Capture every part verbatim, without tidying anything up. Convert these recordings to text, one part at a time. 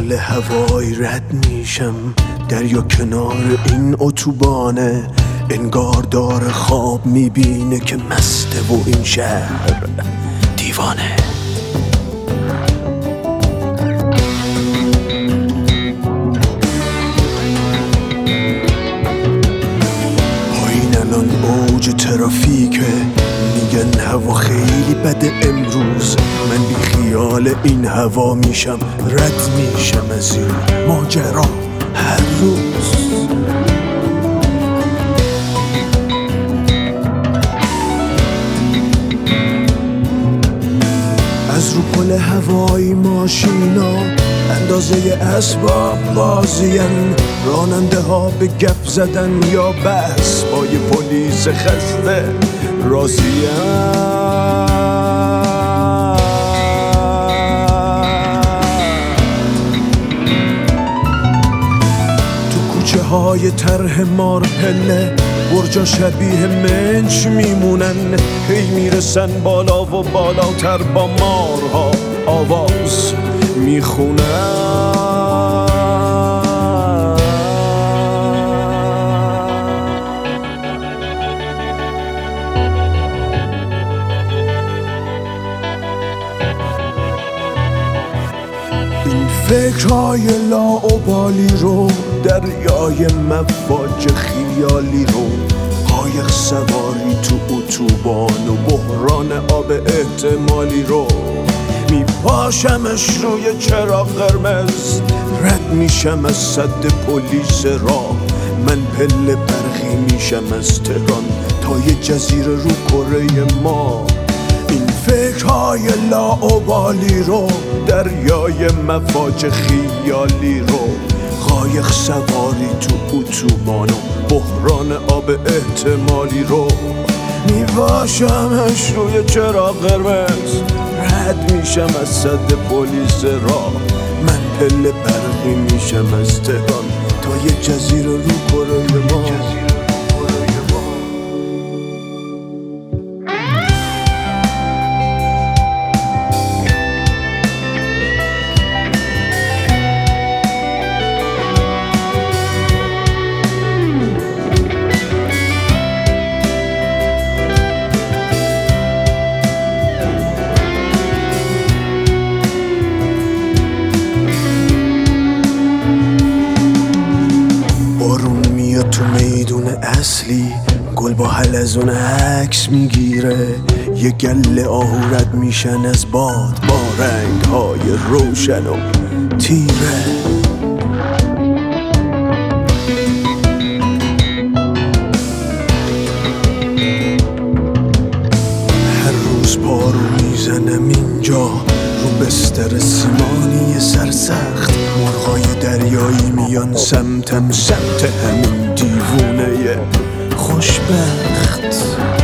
پل هوایی رد میشم، دریا کنار این اتوبانه، انگار داره خواب میبینه که مسته و این شهر دیوانه. پایین الان اوج ترافیکه، میگن هوا خیلی بده امروز، من بی خیال این هوا میشم، رد میشم از این ماجرا هر روز. از رو پل هوایی ماشینا اندازه اسباب بازین، راننده ها به گپ زدن یا بحث با یه پلیس خسته راضین. های طرح مارپله برجا شبیه منچ میمونن، هی میرسن بالا و بالاتر با مارها آواز میخونن. این فکرهای لاابالی رو، دریای مواج خیالی رو، قایق سواری تو اتوبان و بحران آب احتمالی رو، میپاشمش روی چراغ قرمز، رد میشم از سد پلیس راه، من پله برقی میشم از تهران تا یه جزیره رو کره ما. این فکرهای لاابالی رو، دریای مواج خیالی رو، قایق سواری تو اتوبان و بحران آب احتمالی رو، میباشمش روی چراغ قرمز، رد میشم از سد پلیس راه، من پله برقی میشم از تهران تا یه جزیره رو کره ما. تو میدون اصلی گل با حلزون عکس میگیره، یه گله آهو رد میشن از باد با رنگ‌های روشن و تیره. هر روز پارو میزنم اینجا رو بستر سیمانی سرسخت، مرغای دریایی میان سمتم، سمت همین دیوونه خوشبخت.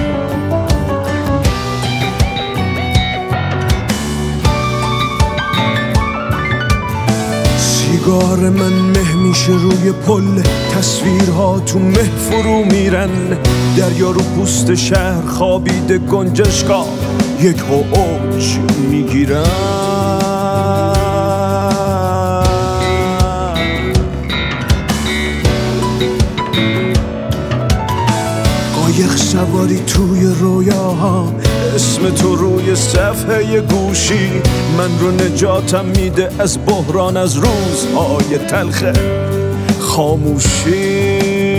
سیگار من مه میشه روی پل، تصویرها تو مه فرو میرن، دریا رو پوست شهر خوابیده گنجشکا یک و اوج میگیرن. قایق سواری توی رویاها، اسم تو روی صفحه گوشی، من رو نجاتم میده از بحران، از روزهای تلخ خاموشی.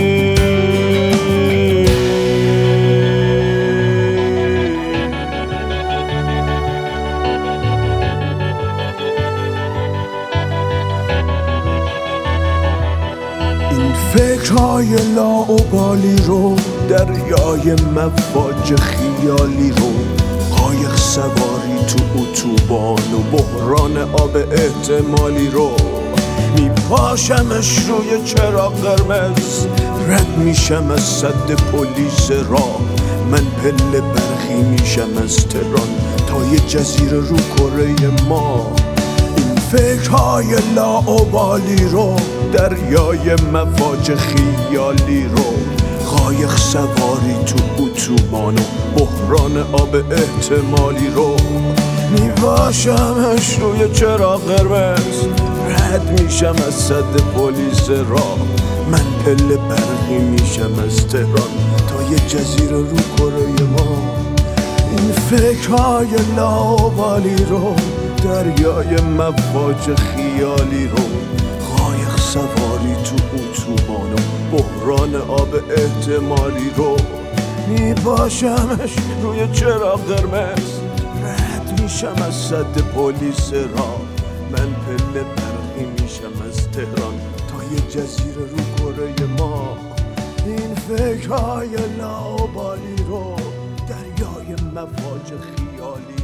فکرهای لاابالی رو، دریای مواج خیالی رو، قایق سواری تو اتوبان و بحران آب احتمالی رو، میپاشمش روی چراغ قرمز، رد میشم از سد پلیس راه، من پله برقی میشم از تهران تا یه جزیره رو کره ما. فکرهای لاابالی رو، دریای مواج خیالی رو، قایق سواری تو اتوبان و بحران آب احتمالی رو، میباشمش روی چراغ قرمز، رد میشم از صد پلیس راه. من پله برقی میشم از تهران تا یه جزیره رو کره ما. این فکرهای لاوالی رو، دریای مواج خیالی رو، قایق سواری تو اتوبان و بحران آب احتمالی رو، میباشمش روی چراغ قرمز، رد میشم از صد پلیس راه. من پله برقی میشم از تهران تا یه جزیره رو کره ما. این فکرهای لاابالی رو، دریای مواج خیالی